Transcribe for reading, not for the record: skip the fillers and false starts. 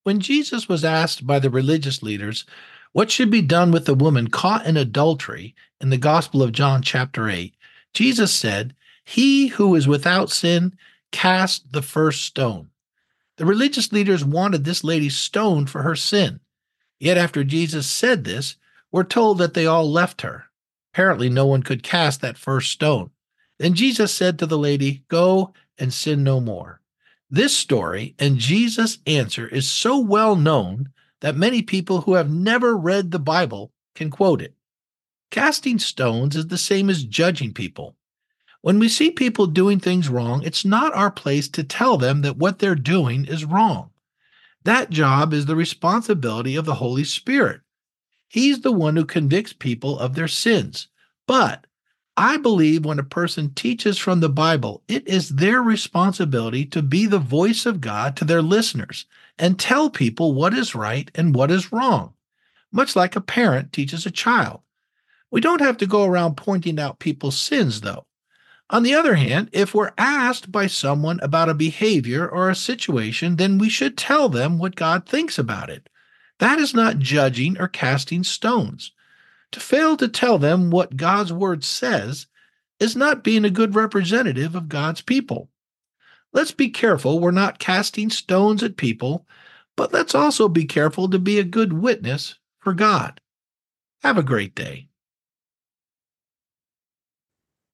When Jesus was asked by the religious leaders what should be done with the woman caught in adultery in the Gospel of John, chapter 8, Jesus said, "He who is without sin, cast the first stone." The religious leaders wanted this lady stoned for her sin. Yet after Jesus said this, we're told that they all left her. Apparently, no one could cast that first stone. Then Jesus said to the lady, "Go and sin no more." This story and Jesus' answer is so well known that many people who have never read the Bible can quote it. Casting stones is the same as judging people. When we see people doing things wrong, it's not our place to tell them that what they're doing is wrong. That job is the responsibility of the Holy Spirit. He's the one who convicts people of their sins. But I believe when a person teaches from the Bible, it is their responsibility to be the voice of God to their listeners and tell people what is right and what is wrong, much like a parent teaches a child. We don't have to go around pointing out people's sins, though. On the other hand, if we're asked by someone about a behavior or a situation, then we should tell them what God thinks about it. That is not judging or casting stones. To fail to tell them what God's word says is not being a good representative of God's people. Let's be careful we're not casting stones at people, but let's also be careful to be a good witness for God. Have a great day.